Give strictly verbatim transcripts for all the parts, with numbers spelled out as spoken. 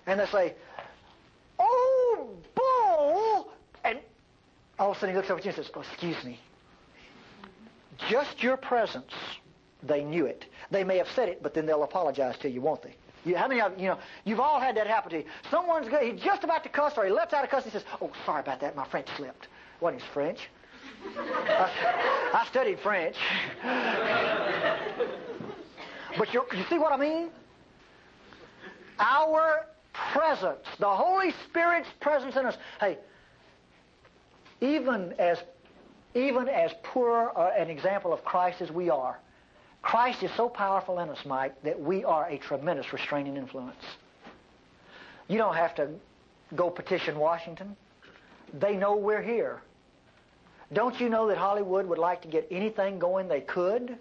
And they say, "Oh, bull!" And all of a sudden he looks over at you and says, "Oh, excuse me." Just your presence, they knew it. They may have said it, but then they'll apologize to you, won't they? You, how many of you know? You've all had that happen to you. Someone's good, he's just about to cuss, or he lets out a cuss. And he says, "Oh, sorry about that. My French slipped." Wasn't his French? I, I studied French. But you you see what I mean? Our presence, the Holy Spirit's presence in us. Hey, even as even as poor uh, an example of Christ as we are, Christ is so powerful in us, Mike, that we are a tremendous restraining influence. You don't have to go petition Washington. They know we're here. Don't you know that Hollywood would like to get anything going they could?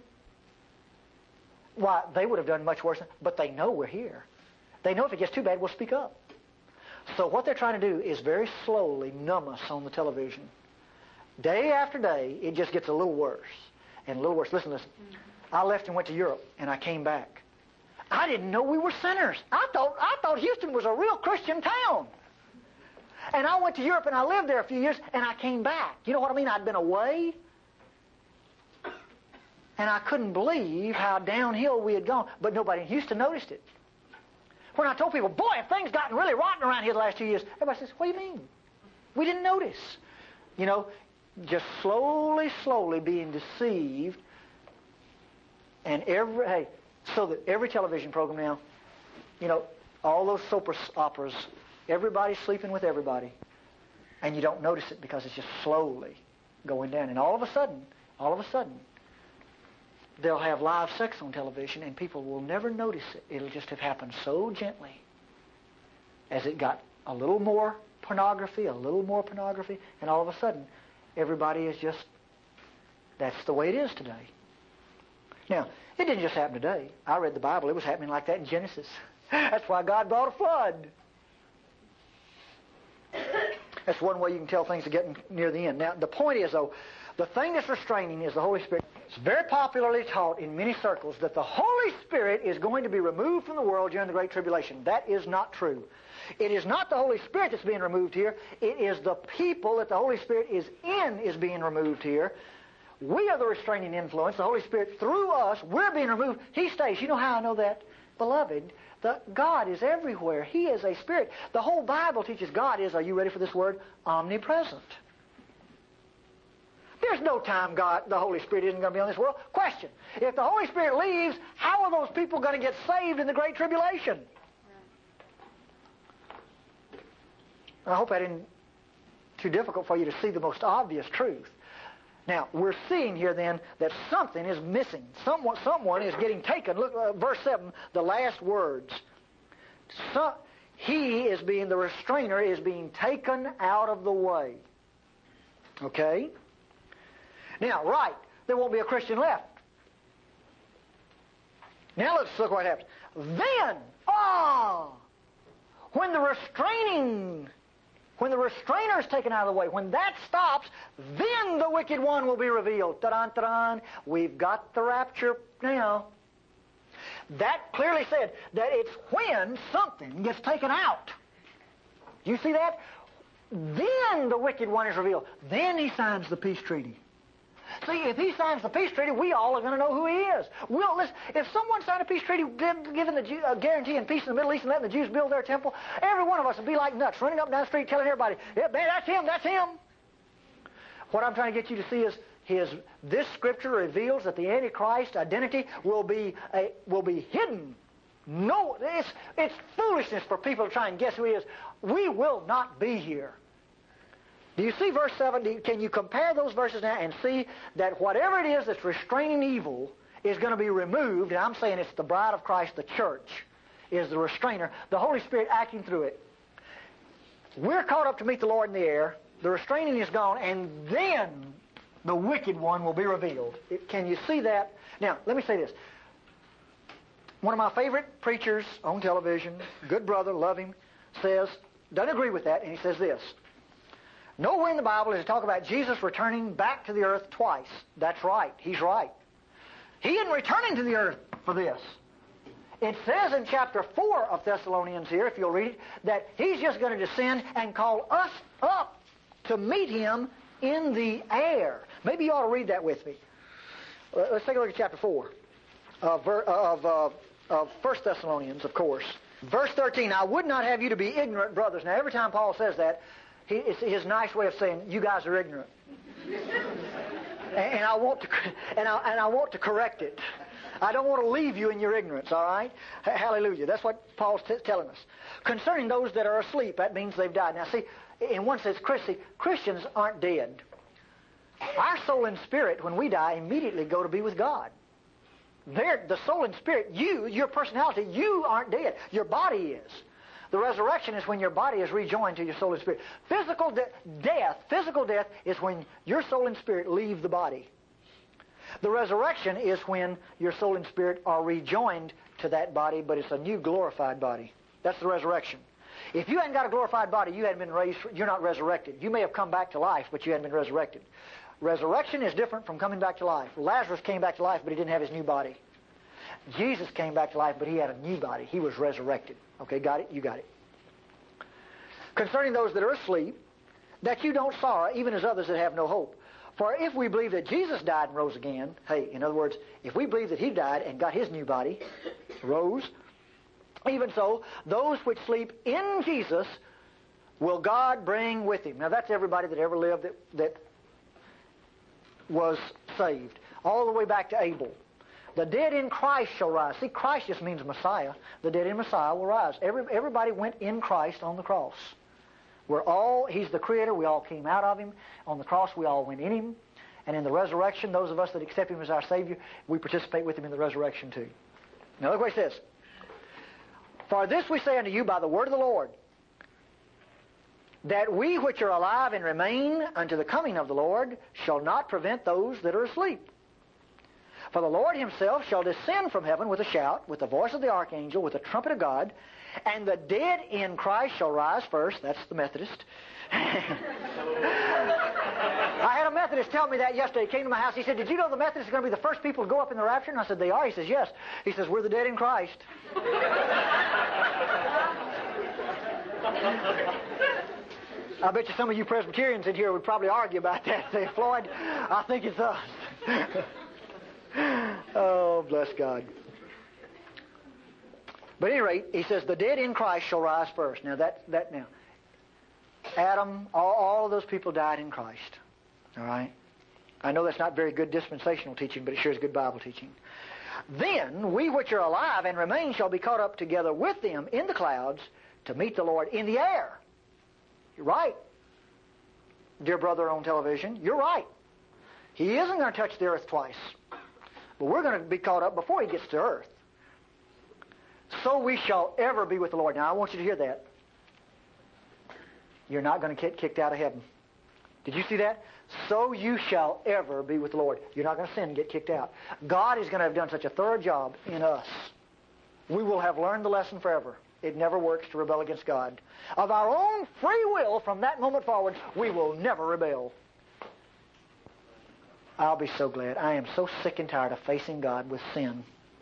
Why, they would have done much worse, but they know we're here. They know if it gets too bad, we'll speak up. So what they're trying to do is very slowly numb us on the television. Day after day, it just gets a little worse and a little worse. Listen, listen. I left and went to Europe, and I came back. I didn't know we were sinners. I thought I thought Houston was a real Christian town. And I went to Europe, and I lived there a few years, and I came back. You know what I mean? I'd been away, and I couldn't believe how downhill we had gone. But nobody in Houston noticed it. When I told people, "Boy, have things gotten really rotten around here the last two years," everybody says, "What do you mean? We didn't notice." You know, just slowly, slowly being deceived. And every, hey, so that every television program now, you know, all those soap operas, everybody's sleeping with everybody. And you don't notice it because it's just slowly going down. And all of a sudden, all of a sudden, they'll have live sex on television and people will never notice it. It'll just have happened so gently. As it got a little more pornography, a little more pornography, and all of a sudden, everybody is just, that's the way it is today. Now, it didn't just happen today. I read the Bible. It was happening like that in Genesis. That's why God brought a flood. That's one way you can tell things are getting near the end. Now, the point is, though, the thing that's restraining is the Holy Spirit. It's very popularly taught in many circles that the Holy Spirit is going to be removed from the world during the Great Tribulation. That is not true. It is not the Holy Spirit that's being removed here. It is the people that the Holy Spirit is in is being removed here. We are the restraining influence. The Holy Spirit, through us, we're being removed. He stays. You know how I know that? Beloved, the, God is everywhere. He is a Spirit. The whole Bible teaches God is, are you ready for this word? Omnipresent. There's no time God, the Holy Spirit isn't going to be on this world. Question, if the Holy Spirit leaves, how are those people going to get saved in the Great Tribulation? I hope that isn't too difficult for you to see the most obvious truth. Now, we're seeing here then that something is missing. Someone, someone is getting taken. Look, uh, verse seven, the last words. So, he is being, the restrainer is being taken out of the way. Okay? Now, right, there won't be a Christian left. Now let's look what happens. Then, ah, when the restraining... When the restrainer is taken out of the way, when that stops, then the wicked one will be revealed. Ta-da, ta-da. We've got the rapture now. That clearly said that it's when something gets taken out. You see that? Then the wicked one is revealed. Then he signs the peace treaty. See, if he signs the peace treaty, we all are going to know who he is. We'll, listen, if someone signed a peace treaty giving the Jew, uh, guarantee and peace in the Middle East and letting the Jews build their temple, every one of us would be like nuts, running up and down the street telling everybody, yeah, man, that's him, that's him. What I'm trying to get you to see is his, this Scripture reveals that the Antichrist identity will be, a, will be hidden. No, it's, it's foolishness for people to try and guess who he is. We will not be here. Do you see verse seven? Can you compare those verses now and see that whatever it is that's restraining evil is going to be removed, and I'm saying it's the bride of Christ, the church, is the restrainer, the Holy Spirit acting through it. We're caught up to meet the Lord in the air, the restraining is gone, and then the wicked one will be revealed. It, can you see that? Now, let me say this. One of my favorite preachers on television, good brother, love him, says, doesn't agree with that, and he says this. Nowhere in the Bible does it talk about Jesus returning back to the earth twice. That's right. He's right. He isn't returning to the earth for this. It says in chapter four of Thessalonians here, if you'll read it, that He's just going to descend and call us up to meet Him in the air. Maybe you ought to read that with me. Let's take a look at chapter four of, of, uh, of First Thessalonians, of course. Verse thirteen, I would not have you to be ignorant, brothers. Now, every time Paul says that, he, it's his nice way of saying, you guys are ignorant. and, and, I want to, and, I, and I want to correct it. I don't want to leave you in your ignorance, all right? H- hallelujah. That's what Paul's t- telling us. Concerning those that are asleep, that means they've died. Now, see, in one sense, Christi- Christians aren't dead. Our soul and spirit, when we die, immediately go to be with God. They're, the soul and spirit, you, your personality, you aren't dead. Your body is. The resurrection is when your body is rejoined to your soul and spirit. Physical de- death, physical death is when your soul and spirit leave the body. The resurrection is when your soul and spirit are rejoined to that body, but it's a new glorified body. That's the resurrection. If you hadn't got a glorified body, you hadn't been raised, you're not resurrected. You may have come back to life, but you hadn't been resurrected. Resurrection is different from coming back to life. Lazarus came back to life, but he didn't have his new body. Jesus came back to life, but he had a new body. He was resurrected. Okay, got it? You got it. Concerning those that are asleep, that you don't sorrow, even as others that have no hope. For if we believe that Jesus died and rose again, hey, in other words, if we believe that He died and got His new body, rose, even so, those which sleep in Jesus will God bring with Him. Now that's everybody that ever lived that, that was saved. All the way back to Abel. The dead in Christ shall rise. See, Christ just means Messiah. The dead in Messiah will rise. Every, everybody went in Christ on the cross. We're all, He's the Creator. We all came out of Him. On the cross, we all went in Him. And in the resurrection, those of us that accept Him as our Savior, we participate with Him in the resurrection too. Now look what He says. For this we say unto you by the word of the Lord, that we which are alive and remain unto the coming of the Lord shall not prevent those that are asleep. For the Lord Himself shall descend from heaven with a shout, with the voice of the archangel, with the trumpet of God, and the dead in Christ shall rise first. That's the Methodist. I had a Methodist tell me that yesterday. He came to my house. He said, did you know the Methodists are going to be the first people to go up in the rapture? And I said, they are. He says, yes. He says, we're the dead in Christ. I bet you some of you Presbyterians in here would probably argue about that. Say, Floyd, I think it's us. Oh, bless God. But at any rate, he says, the dead in Christ shall rise first. Now, that, that now, Adam, all, all of those people died in Christ. All right? I know that's not very good dispensational teaching, but it sure is good Bible teaching. Then we which are alive and remain shall be caught up together with them in the clouds to meet the Lord in the air. You're right. Dear brother on television, you're right. He isn't going to touch the earth twice. But we're going to be caught up before He gets to earth. So we shall ever be with the Lord. Now, I want you to hear that. You're not going to get kicked out of heaven. Did you see that? So you shall ever be with the Lord. You're not going to sin and get kicked out. God is going to have done such a thorough job in us. We will have learned the lesson forever. It never works to rebel against God. Of our own free will, from that moment forward, we will never rebel. I'll be so glad. I am so sick and tired of facing God with sin.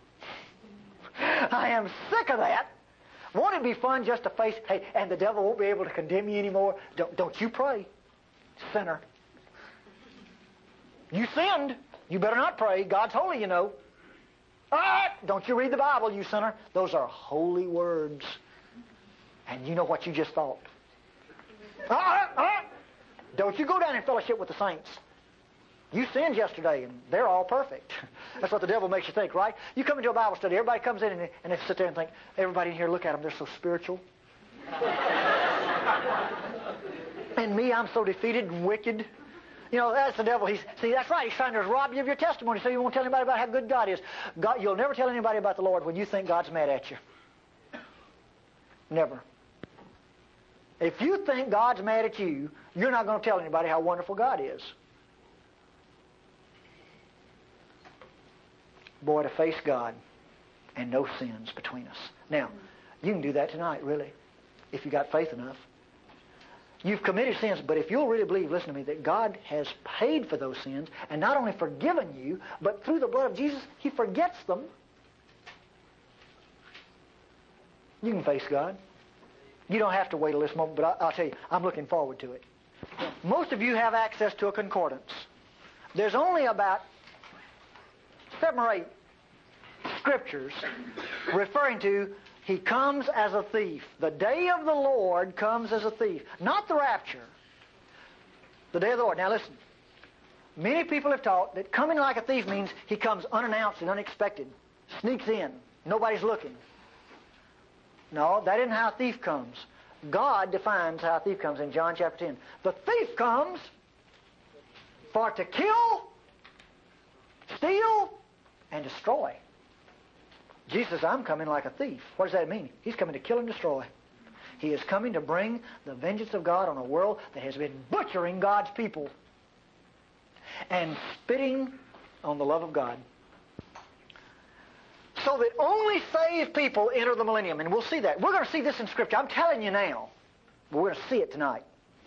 I am sick of that. Won't it be fun just to face, hey, and the devil won't be able to condemn you anymore? Don't, don't you pray, sinner. You sinned. You better not pray. God's holy, you know. Ah, don't you read the Bible, you sinner. Those are holy words. And you know what you just thought. Ah, ah. Don't you go down in fellowship with the saints. You sinned yesterday, and they're all perfect. That's what the devil makes you think, right? You come into a Bible study, everybody comes in, and, and they sit there and think, everybody in here, look at them, they're so spiritual. And me, I'm so defeated and wicked. You know, that's the devil. He's See, that's right. He's trying to rob you of your testimony so you won't tell anybody about how good God is. God, you'll never tell anybody about the Lord when you think God's mad at you. Never. If you think God's mad at you, you're not going to tell anybody how wonderful God is. Boy, to face God and no sins between us. Now, you can do that tonight, really, if you got faith enough. You've committed sins, but if you'll really believe, listen to me, that God has paid for those sins and not only forgiven you, but through the blood of Jesus, He forgets them. You can face God. You don't have to wait till this moment, but I, I'll tell you, I'm looking forward to it. Most of you have access to a concordance. There's only about seven or eight scriptures referring to He comes as a thief. The day of the Lord comes as a thief. Not the rapture. The day of the Lord. Now listen. Many people have taught that coming like a thief means He comes unannounced and unexpected. Sneaks in. Nobody's looking. No, that isn't how a thief comes. God defines how a thief comes in John chapter ten. The thief comes for to kill, steal, and destroy. Jesus says, I'm coming like a thief. What does that mean? He's coming to kill and destroy. He is coming to bring the vengeance of God on a world that has been butchering God's people and spitting on the love of God. So that only saved people enter the millennium. And we'll see that. We're going to see this in Scripture. I'm telling you now. But we're going to see it tonight.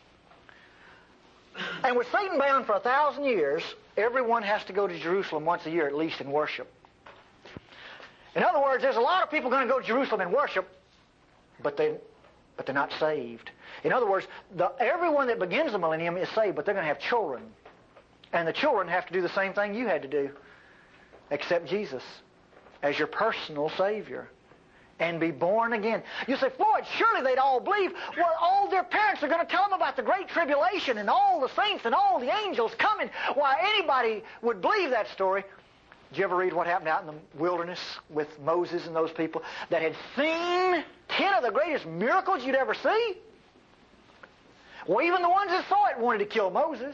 And with Satan bound for a thousand years, everyone has to go to Jerusalem once a year at least and worship. In other words, there's a lot of people going to go to Jerusalem and worship, but, they, but they're not saved. In other words, the, everyone that begins the millennium is saved, but they're going to have children. And the children have to do the same thing you had to do. Accept Jesus as your personal Savior and be born again. You say, Floyd, surely they'd all believe. Well, all their parents are going to tell them about the Great Tribulation and all the saints and all the angels coming. Why, anybody would believe that story. Did you ever read what happened out in the wilderness with Moses and those people that had seen ten of the greatest miracles you'd ever see? Well, even the ones that saw it wanted to kill Moses.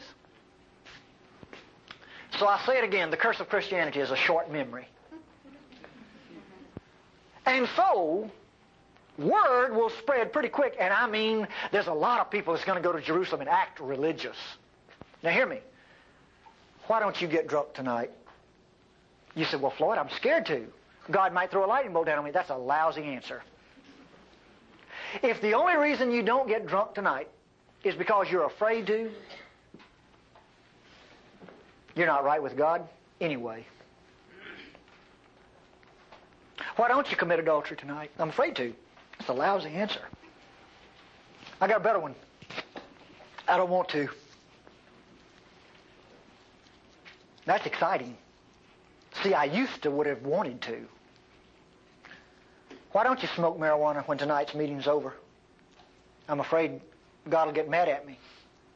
So I say it again, the curse of Christianity is a short memory. And so, word will spread pretty quick, and I mean, there's a lot of people that's going to go to Jerusalem and act religious. Now hear me. Why don't you get drunk tonight? You said, well, Floyd, I'm scared to. God might throw a lightning bolt down on me. That's a lousy answer. If the only reason you don't get drunk tonight is because you're afraid to, you're not right with God anyway. Why don't you commit adultery tonight? I'm afraid to. That's a lousy answer. I got a better one. I don't want to. That's exciting. See, I used to would have wanted to. Why don't you smoke marijuana when tonight's meeting's over? I'm afraid God will get mad at me.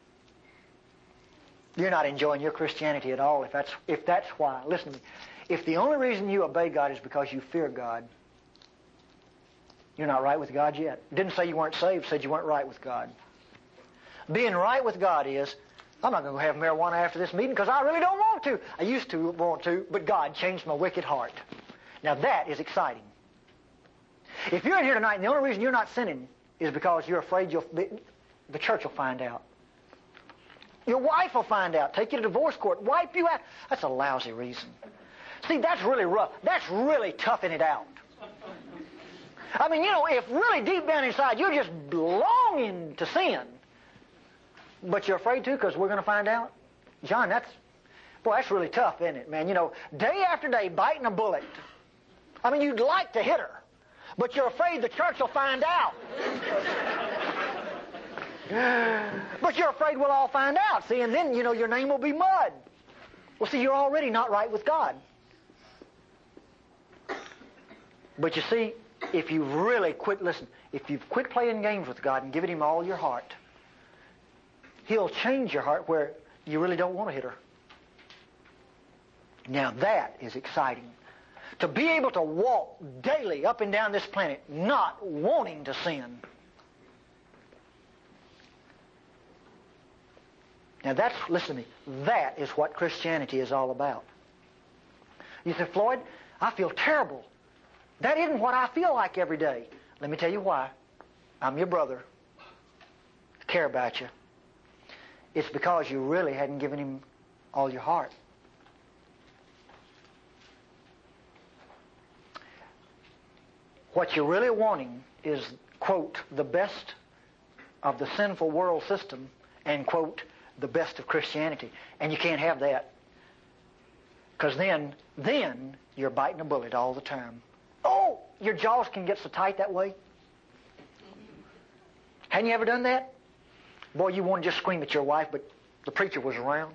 You're not enjoying your Christianity at all if that's, if that's why. Listen to me. If the only reason you obey God is because you fear God, you're not right with God yet. It didn't say you weren't saved, it said you weren't right with God. Being right with God is, I'm not going to have marijuana after this meeting because I really don't want to. I used to want to, but God changed my wicked heart. Now that is exciting. If you're in here tonight and the only reason you're not sinning is because you're afraid you'll, the church will find out. Your wife will find out, take you to divorce court, wipe you out. That's a lousy reason. See, that's really rough. That's really toughing it out. I mean, you know, if really deep down inside you're just longing to sin, but you're afraid to because we're going to find out, John, that's, boy, that's really tough, isn't it, man? You know, day after day biting a bullet. I mean, you'd like to hit her, but you're afraid the church will find out. But you're afraid we'll all find out, see, and then, you know, your name will be mud. Well, see, you're already not right with God. But you see, if you really quit, listen, if you've quit playing games with God and given Him all your heart, He'll change your heart where you really don't want to hit her. Now that is exciting. To be able to walk daily up and down this planet not wanting to sin. Now that's, listen to me, that is what Christianity is all about. You say, Floyd, I feel terrible. That isn't what I feel like every day. Let me tell you why. I'm your brother. I care about you. It's because you really hadn't given Him all your heart. What you're really wanting is, quote, the best of the sinful world system and, quote, the best of Christianity. And you can't have that. Because then, then you're biting a bullet all the time. Oh, your jaws can get so tight that way. Hadn't you ever done that? Boy, you want to just scream at your wife, but the preacher was around.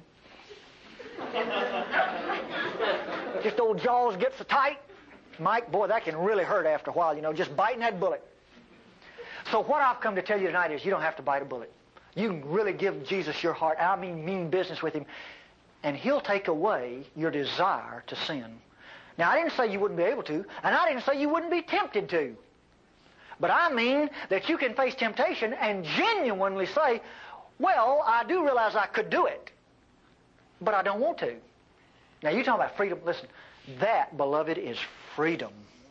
Just old jaws get so tight. Mike, boy, that can really hurt after a while, you know, just biting that bullet. So what I've come to tell you tonight is you don't have to bite a bullet. You can really give Jesus your heart. I mean, mean business with Him. And He'll take away your desire to sin. Now, I didn't say you wouldn't be able to, and I didn't say you wouldn't be tempted to. But I mean that you can face temptation and genuinely say, well, I do realize I could do it, but I don't want to. Now, you're talking about freedom. Listen, that, beloved, is freedom.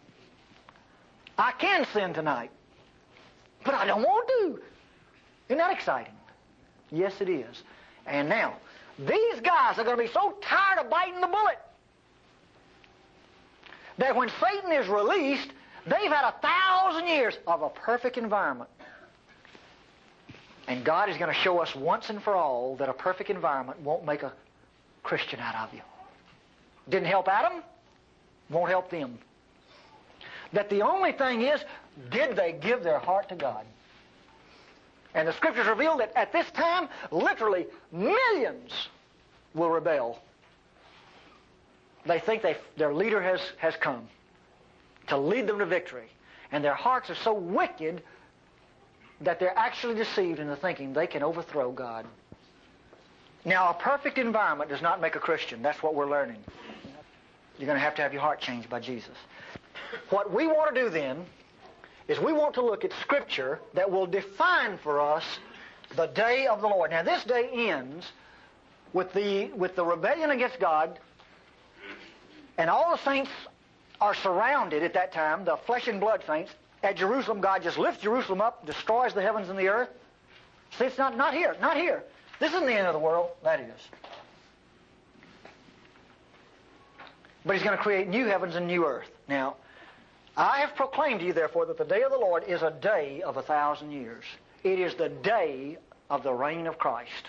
I can sin tonight, but I don't want to. Isn't that exciting? Yes, it is. And now, these guys are going to be so tired of biting the bullet that when Satan is released, they've had a thousand years of a perfect environment. And God is going to show us once and for all that a perfect environment won't make a Christian out of you. Didn't help Adam, won't help them. That the only thing is, did they give their heart to God? And the Scriptures reveal that at this time, literally millions will rebel. They think they, their leader has, has come to lead them to victory. And their hearts are so wicked that they're actually deceived into thinking they can overthrow God. Now, a perfect environment does not make a Christian. That's what we're learning. You're going to have to have your heart changed by Jesus. What we want to do then is we want to look at Scripture that will define for us the day of the Lord. Now, this day ends with the, with the rebellion against God, and all the saints are surrounded at that time, the flesh and blood saints. At Jerusalem, God just lifts Jerusalem up, destroys the heavens and the earth. See, it's not, not here, not here. This isn't the end of the world. That is. But He's going to create new heavens and new earth. Now, I have proclaimed to you, therefore, that the day of the Lord is a day of a thousand years. It is the day of the reign of Christ.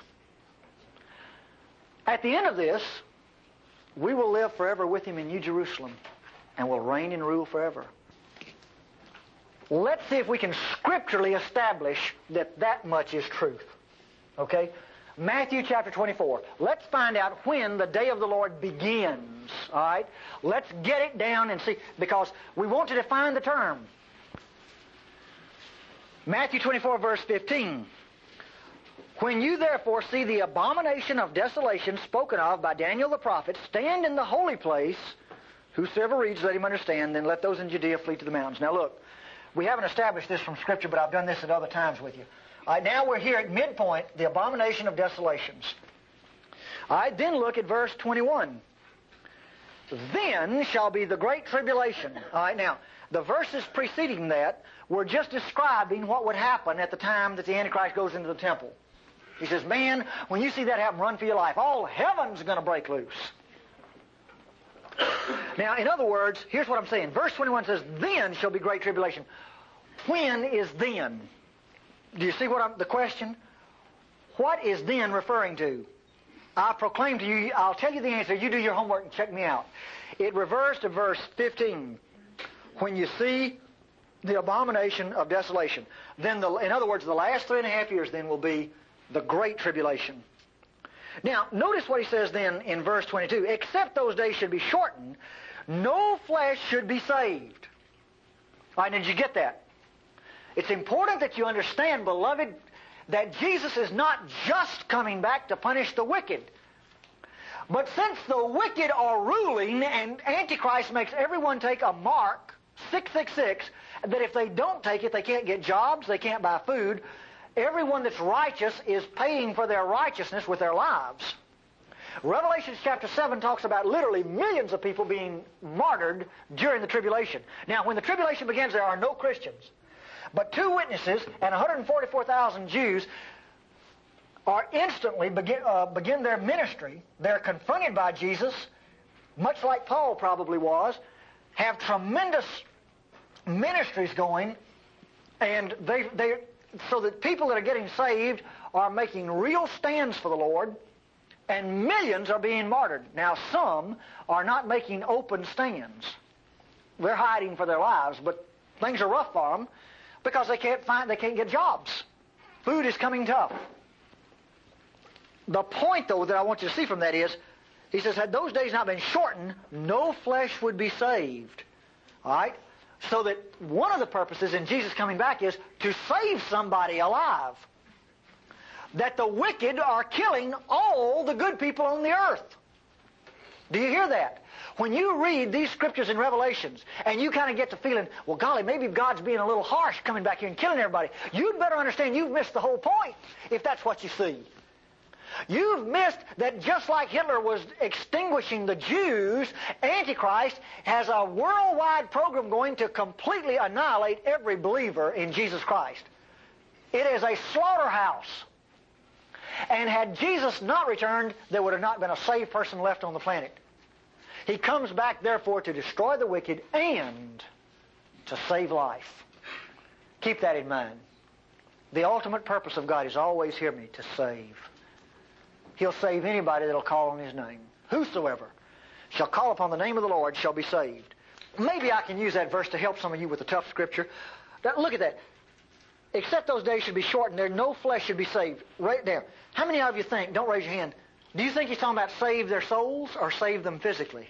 At the end of this, we will live forever with Him in New Jerusalem and will reign and rule forever. Let's see if we can scripturally establish that that much is truth. Okay? Matthew chapter twenty-four. Let's find out when the day of the Lord begins. All right? Let's get it down and see, because we want to define the term. Matthew twenty-four, verse fifteen. When you therefore see the abomination of desolation spoken of by Daniel the prophet stand in the holy place, whosoever reads, let him understand, then let those in Judea flee to the mountains. Now look, we haven't established this from Scripture, but I've done this at other times with you. All right, now we're here at midpoint, the abomination of desolations. All right, then look at verse twenty-one. Then shall be the great tribulation. All right, now, the verses preceding that were just describing what would happen at the time that the Antichrist goes into the temple. He says, man, when you see that happen, run for your life. All heaven's going to break loose. Now, in other words, here's what I'm saying. Verse twenty-one says, then shall be great tribulation. When is then? Do you see what I'm, the question? What is then referring to? I proclaim to you, I'll tell you the answer. You do your homework and check me out. It refers to verse fifteen. When you see the abomination of desolation. Then, the, in other words, the last three and a half years then will be the great tribulation. Now, notice what he says then in verse twenty-two. Except those days should be shortened, no flesh should be saved. All right, did you get that? It's important that you understand, beloved, that Jesus is not just coming back to punish the wicked. But since the wicked are ruling and Antichrist makes everyone take a mark, six six six, that if they don't take it, they can't get jobs, they can't buy food, everyone that's righteous is paying for their righteousness with their lives. Revelation chapter seven talks about literally millions of people being martyred during the tribulation. Now, when the tribulation begins, there are no Christians. But two witnesses and one hundred forty-four thousand Jews are instantly begin, uh, begin their ministry. They're confronted by Jesus, much like Paul probably was, have tremendous ministries going, and they, they, so that people that are getting saved are making real stands for the Lord, and millions are being martyred. Now, some are not making open stands. They're hiding for their lives, but things are rough for them because they can't find, they can't get jobs. Food is coming tough. The point, though, that I want you to see from that is, he says, had those days not been shortened, no flesh would be saved. All right? So that one of the purposes in Jesus coming back is to save somebody alive. That the wicked are killing all the good people on the earth. Do you hear that? When you read these scriptures in Revelations, and you kind of get the feeling, well, golly, maybe God's being a little harsh coming back here and killing everybody, you'd better understand you've missed the whole point, if that's what you see. You've missed that just like Hitler was extinguishing the Jews, Antichrist has a worldwide program going to completely annihilate every believer in Jesus Christ. It is a slaughterhouse. And had Jesus not returned, there would have not been a saved person left on the planet. He comes back, therefore, to destroy the wicked and to save life. Keep that in mind. The ultimate purpose of God is always, hear me, to save. He'll save anybody that'll call on His name. Whosoever shall call upon the name of the Lord shall be saved. Maybe I can use that verse to help some of you with the tough scripture. Now, look at that. Except those days should be shortened, there no flesh should be saved. Right there. How many of you think, don't raise your hand, do you think he's talking about save their souls or save them physically?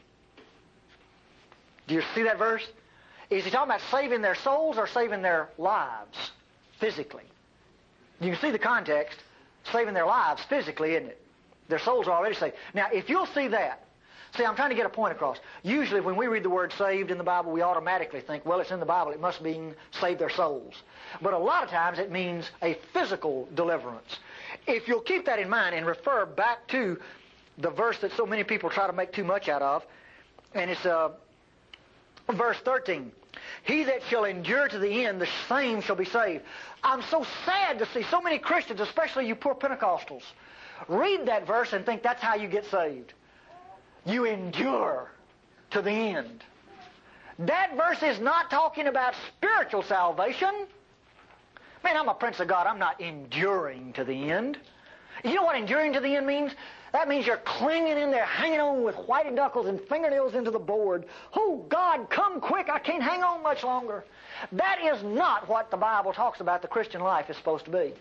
Do you see that verse? Is he talking about saving their souls or saving their lives physically? You can see the context. Saving their lives physically, isn't it? Their souls are already saved. Now, if you'll see that, see, I'm trying to get a point across. Usually when we read the word saved in the Bible, we automatically think, well, it's in the Bible, it must mean save their souls. But a lot of times it means a physical deliverance. If you'll keep that in mind and refer back to the verse that so many people try to make too much out of, and it's uh, verse thirteen. He that shall endure to the end, the same shall be saved. I'm so sad to see so many Christians, especially you poor Pentecostals, read that verse and think that's how you get saved. You endure to the end. That verse is not talking about spiritual salvation. Man, I'm a prince of God. I'm not enduring to the end. You know what enduring to the end means? That means you're clinging in there, hanging on with whitey knuckles and fingernails into the board. Oh, God, come quick. I can't hang on much longer. That is not what the Bible talks about the Christian life is supposed to be.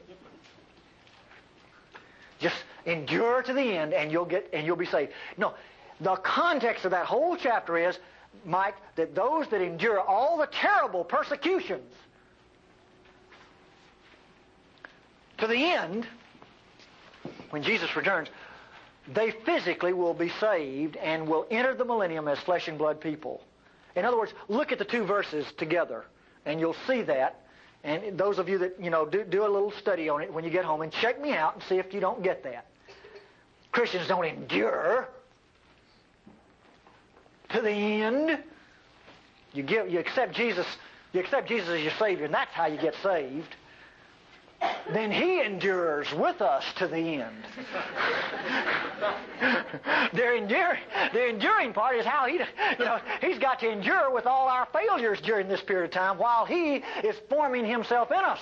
Just endure to the end and you'll get and you'll be saved. No, the context of that whole chapter is, Mike, that those that endure all the terrible persecutions to the end, when Jesus returns, they physically will be saved and will enter the millennium as flesh and blood people. In other words, look at the two verses together, and you'll see that. And those of you that, you know, do, do a little study on it when you get home, and check me out and see if you don't get that. Christians don't endure to the end. You give, you accept Jesus, you accept Jesus as your Savior, and that's how you get saved. Then He endures with us to the end. Their enduring, the enduring part is how He, you know, He's got to endure with all our failures during this period of time while He is forming Himself in us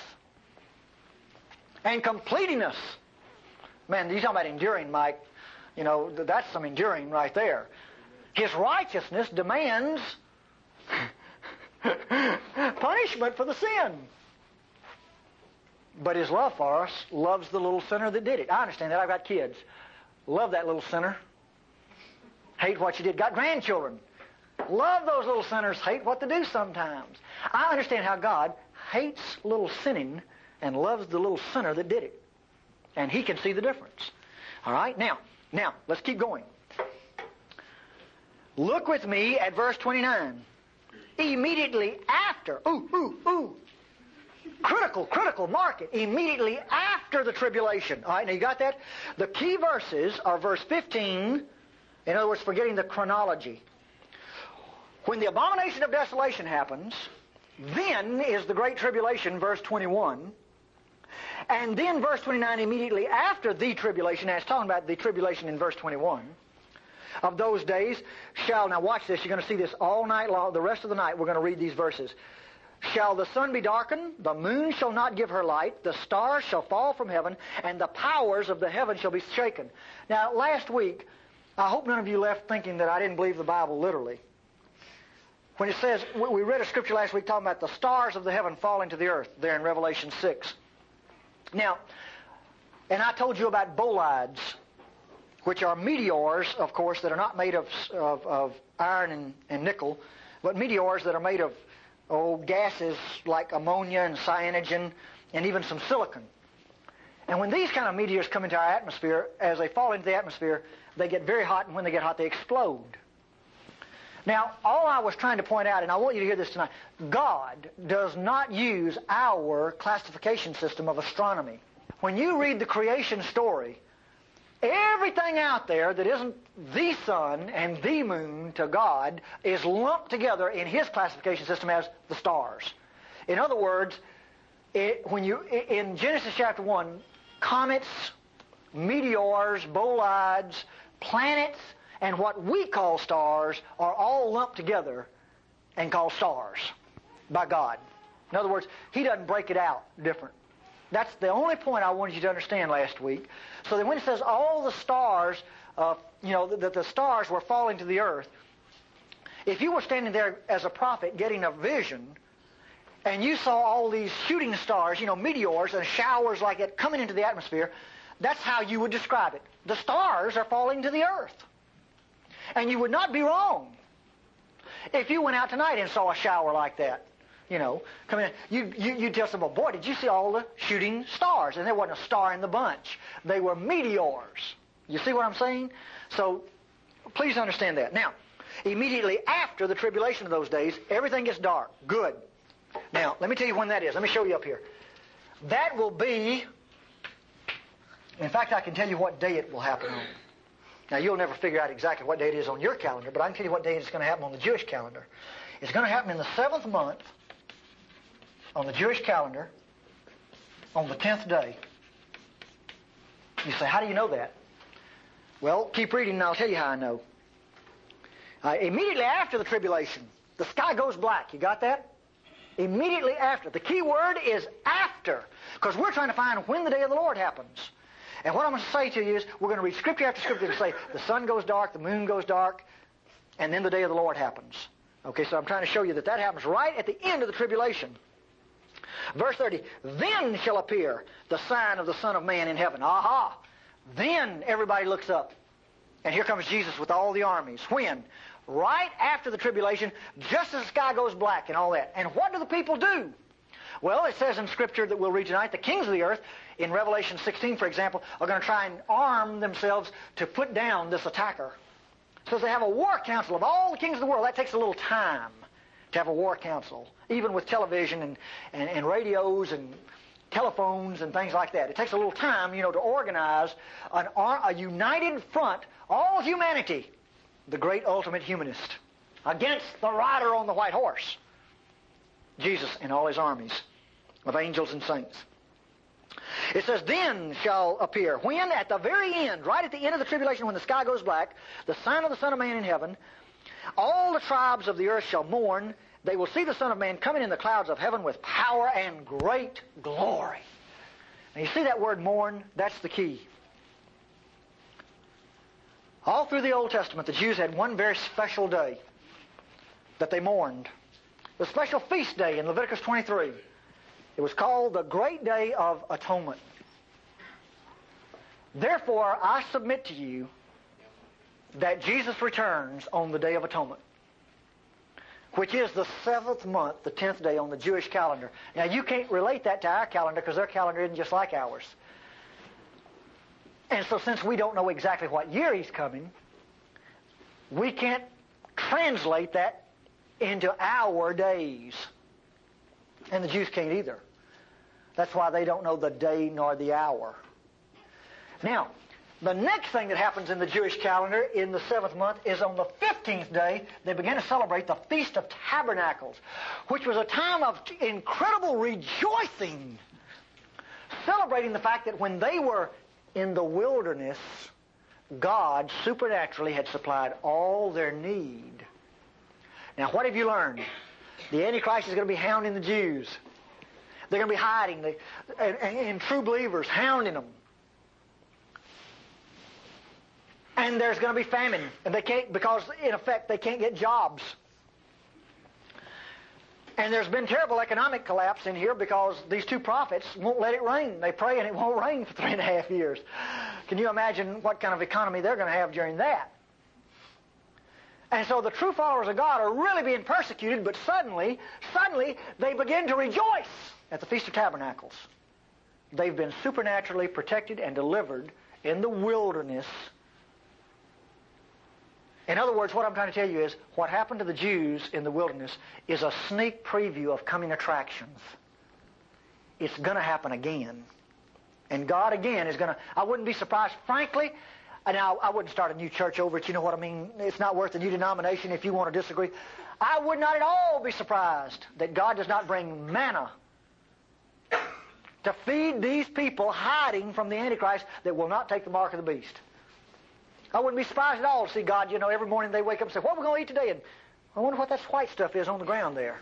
and completing us. Man, you talking about enduring, Mike? You know, that's some enduring right there. His righteousness demands punishment for the sin. But His love for us loves the little sinner that did it. I understand that. I've got kids. Love that little sinner. Hate what you did. Got grandchildren. Love those little sinners. Hate what they do sometimes. I understand how God hates little sinning and loves the little sinner that did it. And He can see the difference. All right? Now, now, let's keep going. Look with me at verse twenty-nine. Immediately after. Ooh, ooh, ooh. Critical, critical, mark it. Immediately after the tribulation. All right, now you got that? The key verses are verse fifteen. In other words, forgetting the chronology. When the abomination of desolation happens, then is the great tribulation, verse twenty-one. And then verse twenty-nine, immediately after the tribulation, as talking about the tribulation in verse twenty-one, of those days shall, now watch this, you're going to see this all night long, the rest of the night we're going to read these verses. Shall the sun be darkened, the moon shall not give her light, the stars shall fall from heaven, and the powers of the heaven shall be shaken. Now, last week, I hope none of you left thinking that I didn't believe the Bible literally. When it says, we read a scripture last week talking about the stars of the heaven falling to the earth, there in Revelation six. Now, and I told you about bolides, which are meteors, of course, that are not made of, of, of iron and, and nickel, but meteors that are made of oh, gases like ammonia and cyanogen and even some silicon. And when these kind of meteors come into our atmosphere, as they fall into the atmosphere, they get very hot, and when they get hot, they explode. Now, all I was trying to point out, and I want you to hear this tonight, God does not use our classification system of astronomy. When you read the creation story, everything out there that isn't the sun and the moon to God is lumped together in His classification system as the stars. In other words, it, when you in Genesis chapter one, comets, meteors, bolides, planets, and what we call stars are all lumped together and called stars by God. In other words, He doesn't break it out different. That's the only point I wanted you to understand last week. So that when it says all the stars, uh, you know, that the stars were falling to the earth, if you were standing there as a prophet getting a vision, and you saw all these shooting stars, you know, meteors and showers like that coming into the atmosphere, that's how you would describe it. The stars are falling to the earth. And you would not be wrong if you went out tonight and saw a shower like that. You know, come in. You, you, you'd tell someone, boy, did you see all the shooting stars? And there wasn't a star in the bunch. They were meteors. You see what I'm saying? So, please understand that. Now, immediately after the tribulation of those days, everything gets dark. Good. Now, let me tell you when that is. Let me show you up here. That will be, in fact, I can tell you what day it will happen on. Now, you'll never figure out exactly what day it is on your calendar, but I can tell you what day it's going to happen on the Jewish calendar. It's going to happen in the seventh month, on the Jewish calendar, on the tenth day. You say, how do you know that? Well, keep reading and I'll tell you how I know. Uh, immediately after the tribulation, the sky goes black. You got that? Immediately after. The key word is after, because we're trying to find when the day of the Lord happens. And what I'm going to say to you is, we're going to read scripture after scripture and say, the sun goes dark, the moon goes dark, and then the day of the Lord happens. Okay, so I'm trying to show you that that happens right at the end of the tribulation. Verse thirty, then shall appear the sign of the Son of Man in heaven. Aha! Then everybody looks up. And here comes Jesus with all the armies. When? Right after the tribulation, just as the sky goes black and all that. And what do the people do? Well, it says in Scripture that we'll read tonight, the kings of the earth, in Revelation sixteen, for example, are going to try and arm themselves to put down this attacker. So they have a war council of all the kings of the world. That takes a little time to have a war council, even with television and, and, and radios and telephones and things like that. It takes a little time, you know, to organize an, a united front, all humanity, the great ultimate humanist, against the rider on the white horse, Jesus and all His armies of angels and saints. It says, then shall appear, when? At the very end, right at the end of the tribulation, when the sky goes black, the sign of the Son of Man in heaven, all the tribes of the earth shall mourn. They will see the Son of Man coming in the clouds of heaven with power and great glory. And you see that word mourn? That's the key. All through the Old Testament, the Jews had one very special day that they mourned. The special feast day in Leviticus twenty-three. It was called the Great Day of Atonement. Therefore, I submit to you that Jesus returns on the Day of Atonement, which is the seventh month, the tenth day on the Jewish calendar. Now, you can't relate that to our calendar because their calendar isn't just like ours. And so since we don't know exactly what year He's coming, we can't translate that into our days. And the Jews can't either. That's why they don't know the day nor the hour. Now, the next thing that happens in the Jewish calendar in the seventh month is on the fifteenth day, they begin to celebrate the Feast of Tabernacles, which was a time of incredible rejoicing, celebrating the fact that when they were in the wilderness, God supernaturally had supplied all their need. Now, what have you learned? The Antichrist is going to be hounding the Jews. They're going to be hiding, they, and, and, and true believers hounding them. And there's going to be famine, and they can't, because in effect they can't get jobs. And there's been terrible economic collapse in here because these two prophets won't let it rain. They pray and it won't rain for three and a half years. Can you imagine what kind of economy they're going to have during that? And so the true followers of God are really being persecuted, but suddenly, suddenly they begin to rejoice at the Feast of Tabernacles. They've been supernaturally protected and delivered in the wilderness. In other words, what I'm trying to tell you is what happened to the Jews in the wilderness is a sneak preview of coming attractions. It's going to happen again. And God again is going to... I wouldn't be surprised, frankly, and I, I wouldn't start a new church over it, you know what I mean? It's not worth a new denomination if you want to disagree. I would not at all be surprised that God does not bring manna to feed these people hiding from the Antichrist that will not take the mark of the beast. I wouldn't be surprised at all to see God, you know, every morning they wake up and say, what are we going to eat today? And I wonder what that white stuff is on the ground there.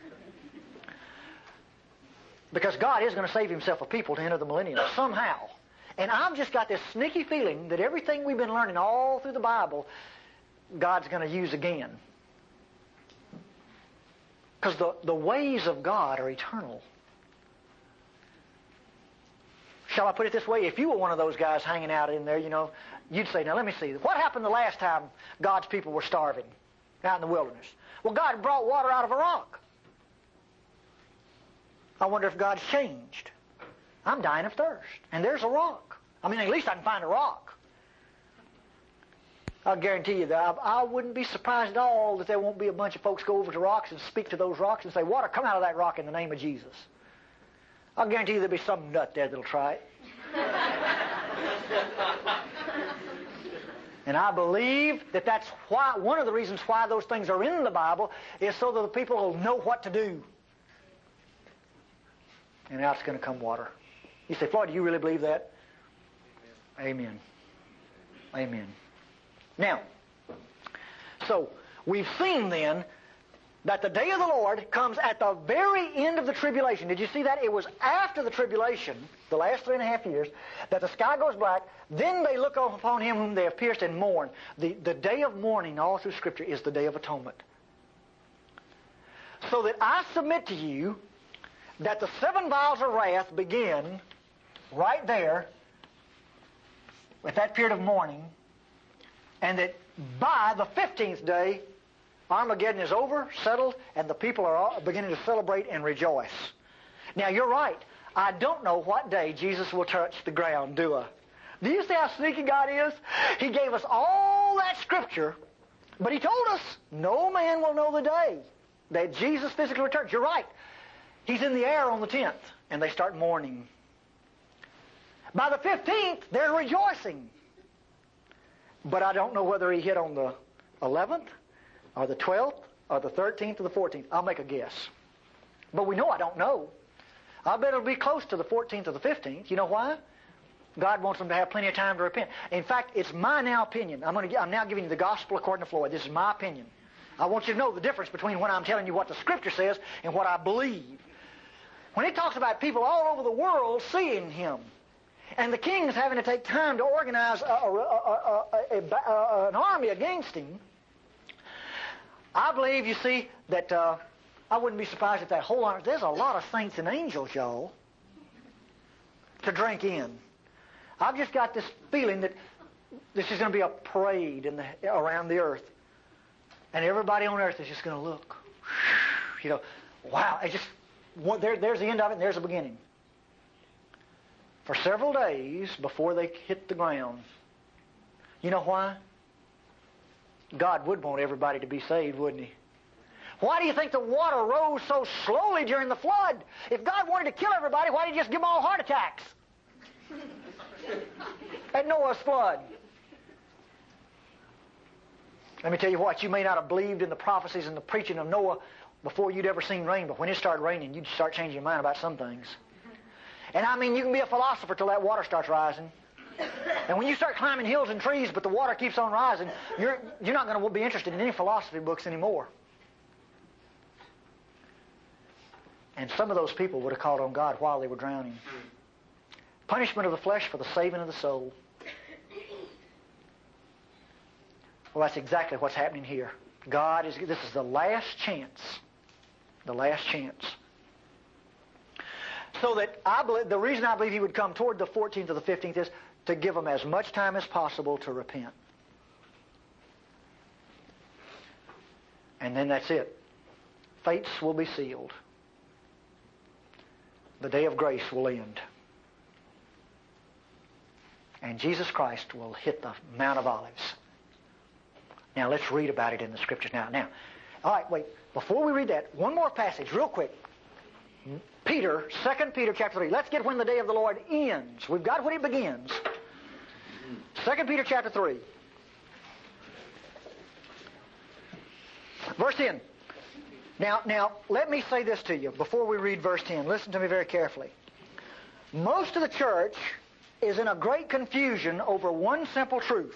Because God is going to save himself a people to enter the millennium somehow. And I've just got this sneaky feeling that everything we've been learning all through the Bible, God's going to use again. Because the, the ways of God are eternal. Shall I put it this way? If you were one of those guys hanging out in there, you know, you'd say, now let me see, what happened the last time God's people were starving out in the wilderness? Well, God brought water out of a rock. I wonder if God's changed. I'm dying of thirst, and there's a rock. I mean, at least I can find a rock. I'll guarantee you that I, I wouldn't be surprised at all that there won't be a bunch of folks go over to rocks and speak to those rocks and say, water, come out of that rock in the name of Jesus. I'll guarantee you there'll be some nut there that'll try it. And I believe that that's why, one of the reasons why those things are in the Bible is so that the people will know what to do. And out's going to come water. You say, Floyd, do you really believe that? Amen. Amen. Now, so we've seen then that the day of the Lord comes at the very end of the tribulation. Did you see that? It was after the tribulation, the last three and a half years, that the sky goes black. Then they look upon him whom they have pierced and mourn. The, the day of mourning all through Scripture is the Day of Atonement. So that I submit to you that the seven vials of wrath begin right there with that period of mourning, and that by the fifteenth day, Armageddon is over, settled, and the people are all beginning to celebrate and rejoice. Now, you're right. I don't know what day Jesus will touch the ground, do I? Do you see how sneaky God is? He gave us all that Scripture, but He told us no man will know the day that Jesus physically returns. You're right. He's in the air on the tenth, and they start mourning. By the fifteenth, they're rejoicing. But I don't know whether He hit on the eleventh, or the twelfth, or the thirteenth, or the fourteenth. I'll make a guess. But we know I don't know. I bet it'll be close to the fourteenth or the fifteenth. You know why? God wants them to have plenty of time to repent. In fact, it's my now opinion. I'm, going to, I'm now giving you the gospel according to Floyd. This is my opinion. I want you to know the difference between when I'm telling you what the Scripture says and what I believe. When it talks about people all over the world seeing Him, and the king's having to take time to organize a, a, a, a, a, an army against Him, I believe, you see, that uh, I wouldn't be surprised if that whole army, there's a lot of saints and angels, y'all, to drink in. I've just got this feeling that this is going to be a parade in the, around the earth. And everybody on earth is just going to look. You know, wow, it just, there, there's the end of it and there's the beginning. For several days before they hit the ground. You know why? God would want everybody to be saved, wouldn't He? Why do you think the water rose so slowly during the flood? If God wanted to kill everybody, why did He just give them all heart attacks? At Noah's flood. Let me tell you what, you may not have believed in the prophecies and the preaching of Noah before you'd ever seen rain, but when it started raining, you'd start changing your mind about some things. And I mean, you can be a philosopher till that water starts rising. And when you start climbing hills and trees, but the water keeps on rising, you're, you're not going to be interested in any philosophy books anymore. And some of those people would have called on God while they were drowning. Punishment of the flesh for the saving of the soul. Well, that's exactly what's happening here. God is, this is the last chance. The last chance. So that I believe, the reason I believe he would come toward the fourteenth or the fifteenth is to give them as much time as possible to repent. And then that's it. Fates will be sealed. The day of grace will end. And Jesus Christ will hit the Mount of Olives. Now let's read about it in the Scriptures now. Now, all right, wait. Before we read that, one more passage, real quick. Peter, Second Peter chapter three. Let's get when the day of the Lord ends. We've got when it begins. Second Peter chapter three. Verse ten. Now, now, let me say this to you before we read verse ten. Listen to me very carefully. Most of the church is in a great confusion over one simple truth.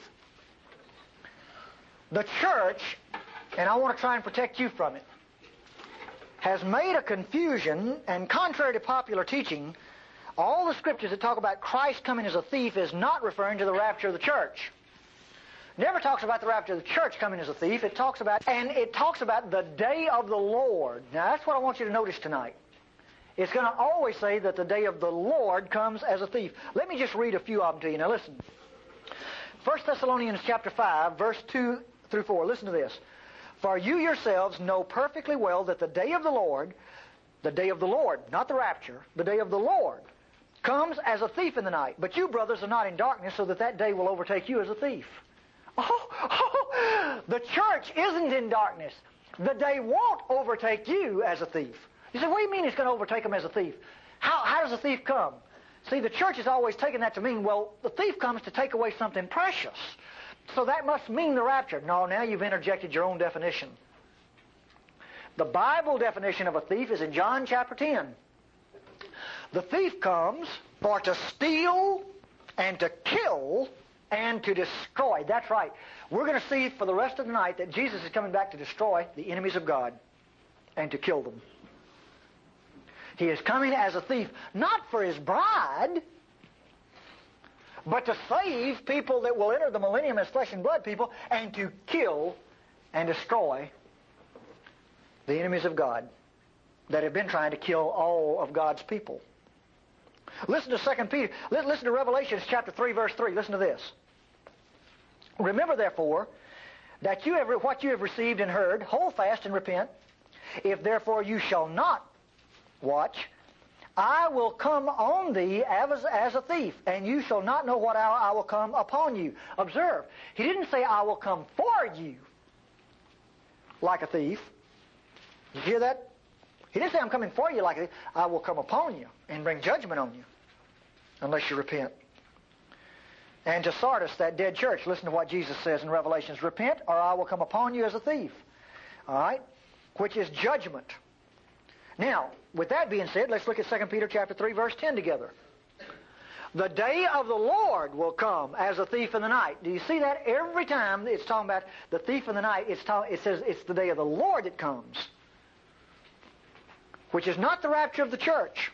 The church, and I want to try and protect you from it, has made a confusion, and contrary to popular teaching, all the Scriptures that talk about Christ coming as a thief is not referring to the rapture of the church. Never talks about the rapture of the church coming as a thief. It talks about, and it talks about the day of the Lord. Now that's what I want you to notice tonight. It's going to always say that the day of the Lord comes as a thief. Let me just read a few of them to you. Now listen. First Thessalonians chapter five, verse two through four. Listen to this. For you yourselves know perfectly well that the day of the Lord, the day of the Lord, not the rapture, the day of the Lord, comes as a thief in the night. But you, brothers, are not in darkness, so that that day will overtake you as a thief. Oh, oh, the church isn't in darkness. The day won't overtake you as a thief. You say, what do you mean it's going to overtake them as a thief? How, how does a thief come? See, the church has always taken that to mean, well, the thief comes to take away something precious. So that must mean the rapture. No, now you've interjected your own definition. The Bible definition of a thief is in John chapter ten. The thief comes for to steal and to kill and to destroy. That's right. We're going to see for the rest of the night that Jesus is coming back to destroy the enemies of God and to kill them. He is coming as a thief, not for his bride, but to save people that will enter the millennium as flesh and blood people, and to kill and destroy the enemies of God that have been trying to kill all of God's people. Listen to Second Peter. Listen to Revelation chapter three, verse three. Listen to this. Remember, therefore, that you have, what you have received and heard, hold fast and repent. If therefore you shall not watch, I will come on thee as, as a thief, and you shall not know what hour I will come upon you. Observe, he didn't say I will come for you like a thief. You hear that? He didn't say I'm coming for you like a thief. I will come upon you and bring judgment on you unless you repent. And to Sardis, that dead church, listen to what Jesus says in Revelations. Repent, or I will come upon you as a thief. All right? Which is judgment. Now, with that being said, let's look at Second Peter chapter three, verse ten together. The day of the Lord will come as a thief in the night. Do you see that? Every time it's talking about the thief in the night, it's talk, it says it's the day of the Lord that comes, which is not the rapture of the church,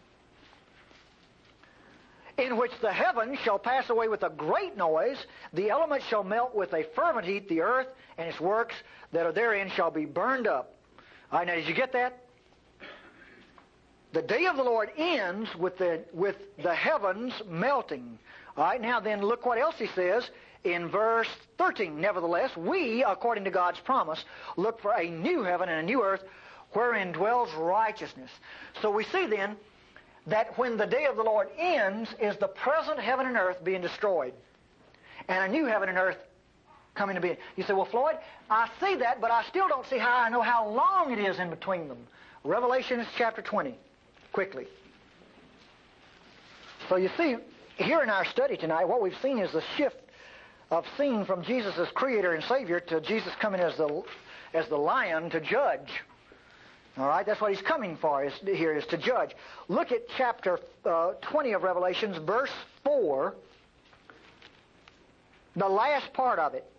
in which the heavens shall pass away with a great noise, the elements shall melt with a fervent heat, the earth and its works that are therein shall be burned up. All right, now did you get that? The day of the Lord ends with the, with the heavens melting. All right, now then look what else he says in verse thirteen. Nevertheless, we, according to God's promise, look for a new heaven and a new earth wherein dwells righteousness. So we see then that when the day of the Lord ends is the present heaven and earth being destroyed and a new heaven and earth coming to be. You say, well, Floyd, I see that, but I still don't see how I know how long it is in between them. Revelation chapter twenty. Quickly. So you see, here in our study tonight, what we've seen is the shift of seeing from Jesus as Creator and Savior to Jesus coming as the as the Lion to judge. All right, that's what He's coming for is, here is to judge. Look at chapter uh, twenty of Revelations, verse four, the last part of it.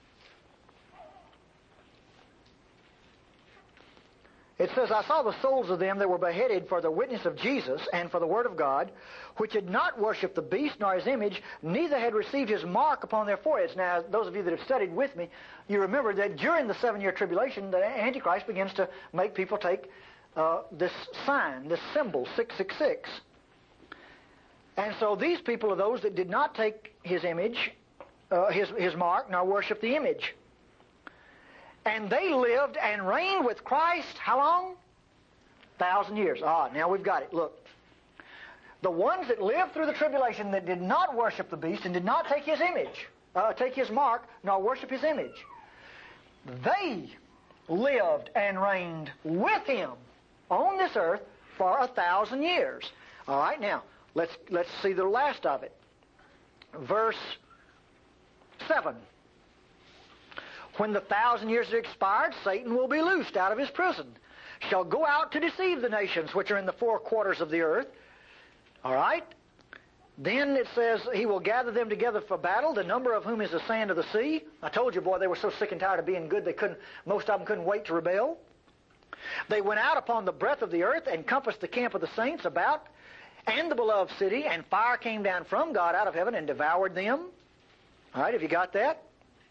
It says, I saw the souls of them that were beheaded for the witness of Jesus and for the word of God, which had not worshipped the beast nor his image, neither had received his mark upon their foreheads. Now, those of you that have studied with me, you remember that during the seven-year tribulation, the Antichrist begins to make people take uh, this sign, this symbol, six six six. And so these people are those that did not take his image, uh, his, his mark, nor worship the image. And they lived and reigned with Christ, how long? Thousand years. Ah, now we've got it. Look. The ones that lived through the tribulation that did not worship the beast and did not take his image, uh, take his mark, nor worship his image, they lived and reigned with him on this earth for a thousand years. All right, now, let's, let's see the last of it. Verse seven. When the thousand years are expired, Satan will be loosed out of his prison, shall go out to deceive the nations which are in the four quarters of the earth. All right? Then it says he will gather them together for battle, the number of whom is the sand of the sea. I told you, boy, they were so sick and tired of being good, they couldn't. Most of them couldn't wait to rebel. They went out upon the breadth of the earth and compassed the camp of the saints about, and the beloved city, and fire came down from God out of heaven and devoured them. All right, have you got that?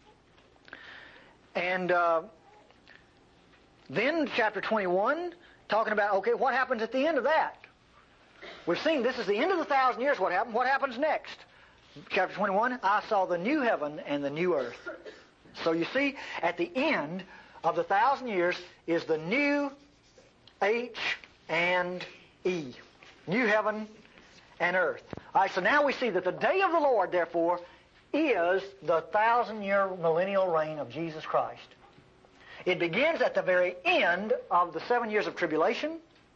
And uh, then chapter twenty-one, talking about, okay, what happens at the end of that? We've seen this is the end of the thousand years. What happened? What happens next? Chapter twenty-one, I saw the new heaven and the new earth. So you see, at the end of the thousand years is the new H and E. New heaven and earth. All right, so now we see that the day of the Lord, therefore, is the thousand-year millennial reign of Jesus Christ. It begins at the very end of the seven years of tribulation.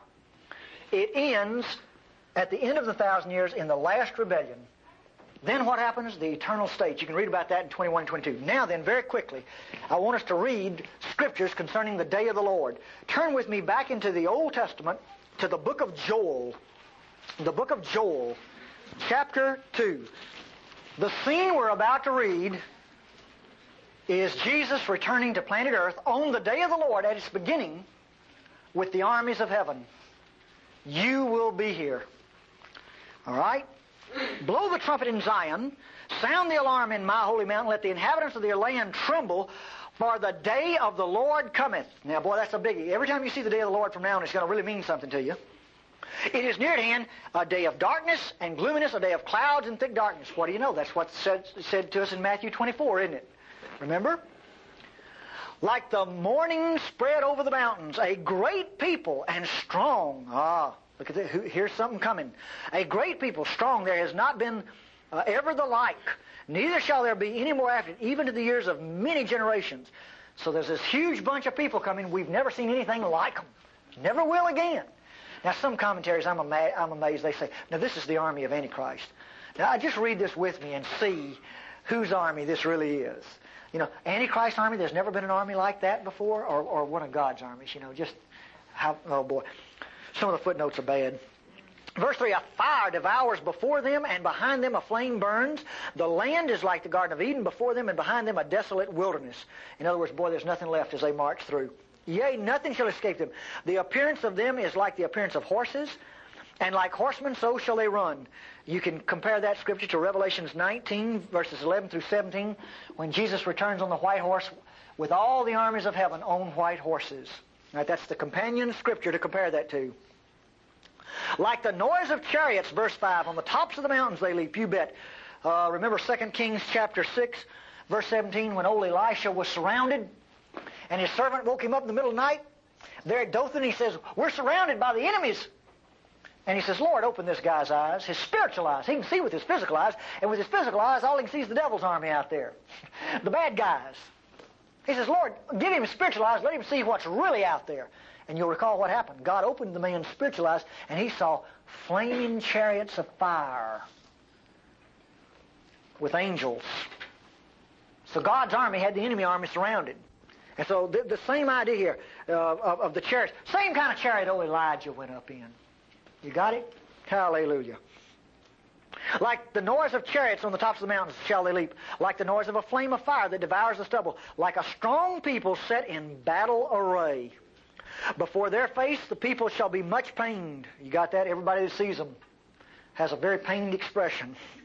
It ends at the end of the thousand years in the last rebellion. Then what happens? The eternal state. You can read about that in twenty-one and twenty-two. Now then, very quickly, I want us to read scriptures concerning the day of the Lord. Turn with me back into the Old Testament to the book of Joel. The book of Joel, chapter two. The scene we're about to read is Jesus returning to planet Earth on the day of the Lord at its beginning with the armies of heaven. You will be here. All right? Blow the trumpet in Zion. Sound the alarm in my holy mountain. Let the inhabitants of the land tremble, for the day of the Lord cometh. Now, boy, that's a biggie. Every time you see the day of the Lord from now on, it's going to really mean something to you. It is near at hand, a day of darkness and gloominess, a day of clouds and thick darkness. What do you know? That's what's said, said to us in Matthew twenty-four, isn't it? Remember? Like the morning spread over the mountains, a great people and strong. Ah, look at that. Here's something coming. A great people, strong. There has not been uh, ever the like. Neither shall there be any more after it, even to the years of many generations. So there's this huge bunch of people coming. We've never seen anything like them. Never will again. Now, some commentaries, I'm, ama- I'm amazed, they say, now this is the army of Antichrist. Now, I just read this with me and see whose army this really is. You know, Antichrist army, there's never been an army like that before, or, or one of God's armies, you know, just how, oh boy. Some of the footnotes are bad. Verse three, a fire devours before them, and behind them a flame burns. The land is like the Garden of Eden, before them and behind them a desolate wilderness. In other words, boy, there's nothing left as they march through. Yea, nothing shall escape them. The appearance of them is like the appearance of horses, and like horsemen so shall they run. You can compare that scripture to Revelations nineteen, verses eleven through seventeen, when Jesus returns on the white horse with all the armies of heaven on white horses. All right, that's the companion scripture to compare that to. Like the noise of chariots, verse five, on the tops of the mountains they leap, you bet. Uh, remember Second Kings chapter six, verse seventeen, when old Elisha was surrounded, and his servant woke him up in the middle of the night. There at Dothan, he says, we're surrounded by the enemies. And he says, Lord, open this guy's eyes, his spiritual eyes. He can see with his physical eyes, and with his physical eyes, all he can see is the devil's army out there. The bad guys. He says, Lord, give him spiritual eyes, let him see what's really out there. And you'll recall what happened. God opened the man's spiritual eyes, and he saw flaming chariots of fire with angels. So God's army had the enemy army surrounded. And so the, the same idea here uh, of, of the chariots. Same kind of chariot old Elijah went up in. You got it? Hallelujah. Like the noise of chariots on the tops of the mountains shall they leap. Like the noise of a flame of fire that devours the stubble. Like a strong people set in battle array. Before their face the people shall be much pained. You got that? Everybody that sees them has a very pained expression.